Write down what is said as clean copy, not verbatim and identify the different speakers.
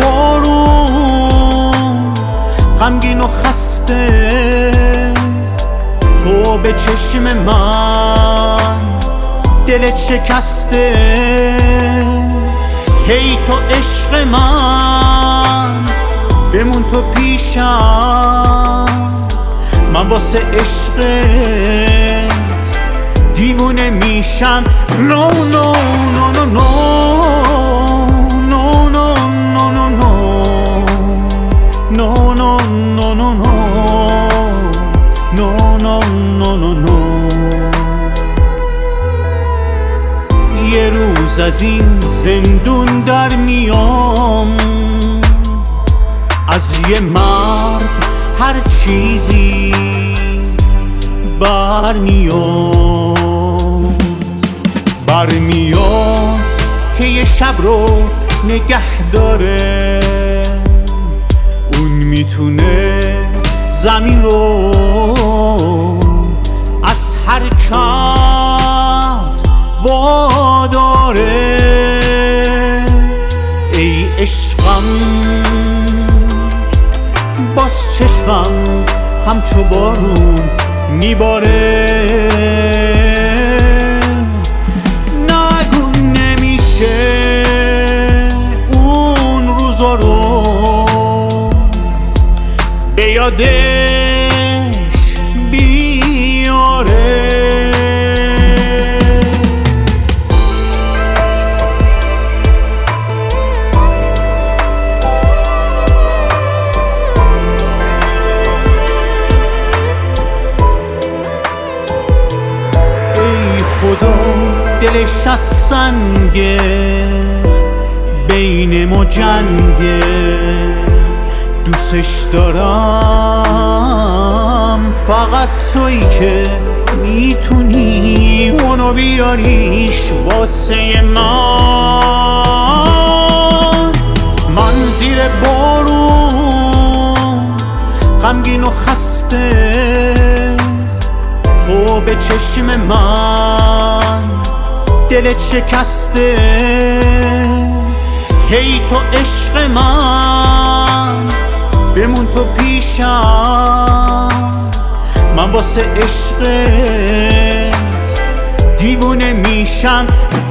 Speaker 1: بارون غمگین و خسته، تو به چشم من دلت شکسته. هی تو عشق من بمون تو پیشم، من واسه عشقت دیوونه میشم. نو نو نو نو نو نو نو نو نو نو نو نو نو نو نو نو نو نو. یه روز از این زندون در میام، از یه مرد هر چیزی برمیاد که یه شب رو نگه داره. اون میتونه زمین رو از حرکت واداره. ای عشقم باز چشمم همچو بارون میباره. نگو نمیشه اون روزا رو به یادش بیاره. خدا دلش از سنگه، بین ما جنگه. دوستش دارم فقط تویی که میتونی اونو بیاریش واسه من زیر بارون غمگین و خسته، تو به چشم من دلت شکسته. هی تو عشق من بمون تو پیشم، من واسه عشقت دیوونه میشم.